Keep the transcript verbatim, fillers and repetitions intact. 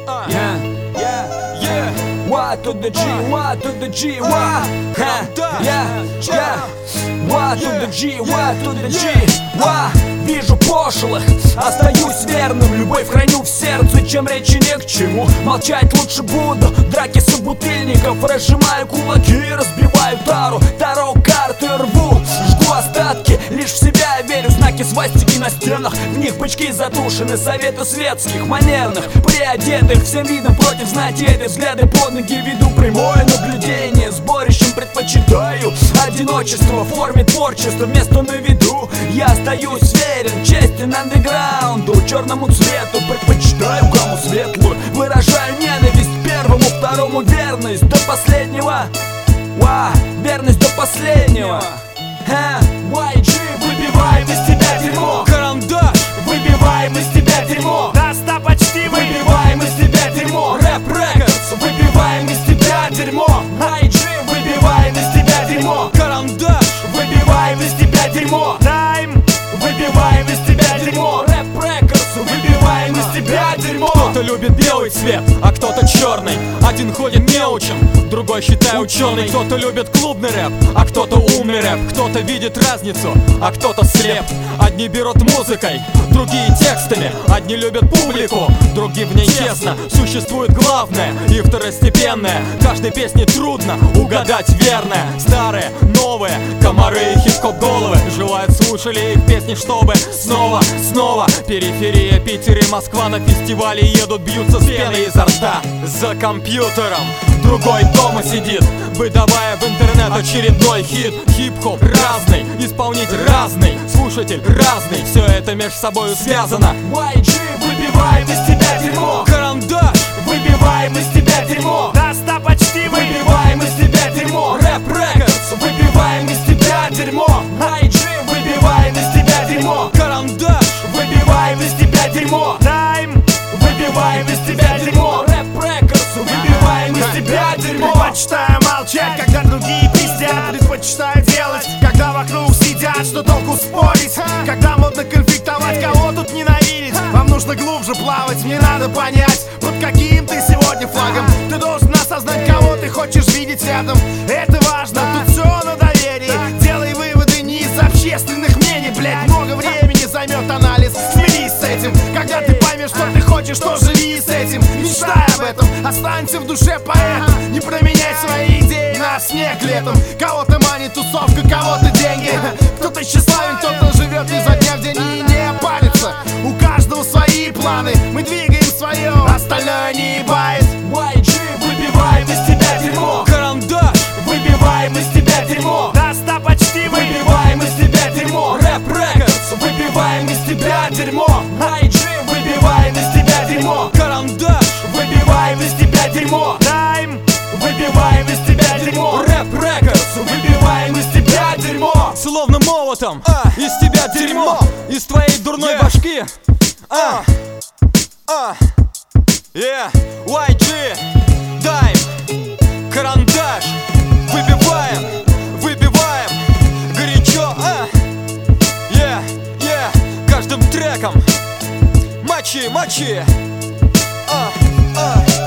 Uh, yeah, yeah, yeah. Y to the G, Y to the G, Y. Ha, yeah, yeah. Y to the G, Y to the G, Y. Вижу пошлых, остаюсь верным. Любовь храню в сердце, чем речи не к чему. Молчать лучше буду, драки собутыльников. Разжимаю кулаки, разбиваю тару. Таро карты рву, жгу остатки. Лишь в себя верю, знаки свастики на стенах. В них бычки затушены, советы светских, манерных, приодетых. Всем видом против знати этой взгляды под ноги. Веду прямое наблюдение, сборищем предпочитаю одиночество в форме творчества. Место на виду, я остаюсь верен, честен андеграунду, черному цвету. Предпочитаю гамму светлую, выражаю ненависть первому, второму верность до последнего. Ва, верность до последнего. Ха, уай джи, выбиваем из тебя дерьмо. Карандаш, выбиваем из тебя дерьмо. Даста почти выбиваем из тебя дерьмо. Рэп Рекордс, выбиваем из тебя дерьмо. Уай джи, выбиваем из тебя дерьмо. Карандаш, выбиваем из тебя дерьмо. Тайм, выбиваем из тебя дерьмо. Рэп Рекордс, выбиваем из тебя дерьмо. Кто-то любит белый цвет, а кто-то черный. Один ходит неучим, другой считай ученый. Кто-то любит клубный рэп, а кто-то умный рэп. Кто-то видит разницу, а кто-то слеп. Одни берут музыкой, другие текстами. Одни любят публику, другие в ней честно. Существует главное и второстепенное. Каждой песне трудно угадать верное. Старые, новые, комары и хип-хоп головы желают слушали их песни, чтобы снова, снова. Периферия, Питер и Москва на фестивале едут, бьются с пеной изо рта. За компьютером другой дома сидит, выдавая в интернет очередной хит. Хип-хоп разный, исполнитель разный, слушатель разный. Все это между собой связано. уай джи, выбиваем из тебя дерьмо. Карандаш, выбиваем из тебя дерьмо. Даста почти выбиваем из тебя дерьмо. Рэп Рекордс, выбиваем из тебя дерьмо. уай джи, выбиваем из тебя дерьмо. Карандаш, выбиваем из тебя дерьмо. Тайм, выбиваем из тебя дерьмо. Рэп Рекордс, выбиваем из тебя дерьмо. Предпочитаю молчать, когда другие пиздят. Предпочитаю делать, когда вокруг сидят. Что толку спорить, когда модно конфликтовать, кого тут ненавидеть. Вам нужно глубже плавать, мне надо понять, под каким ты сегодня флагом. Ты должен осознать, кого ты хочешь видеть рядом. Это важно, тут все на доверии. Делай выводы не из общественных мнений, блять. Много времени займет анализ, смирись с этим. Когда ты поймешь, что ты хочешь, то живи с этим. Мечтай об этом, останься в душе поэтом. Не променяй свои идеи на снег летом. Кого-то манит тусовка, кого-то деньги. Кто-то тщеславен, кто-то живет изо дня в день и не палится. У каждого свои планы, мы двигаем свое, остальное не ебает. уай джи, выбиваем из тебя дерьмо. Карандаш, выбиваем из тебя дерьмо. Даста почти выбиваем из тебя дерьмо. Рэп Рекордс, выбиваем из тебя дерьмо. уай джи, выбиваем из тебя дерьмо. Карандаш, выбиваем из тебя дерьмо. Тайм, выбиваем из тебя дерьмо. Рэп Рекордс, выбиваем из тебя дерьмо. словно молотом, а, из тебя дерьмо, из твоей дурной yeah. башки. А, а, yeah, уай джи, Дайм, Карандаш, выбиваем, выбиваем, горячо, а, yeah, yeah, каждым треком, мочи, мочи, а, а.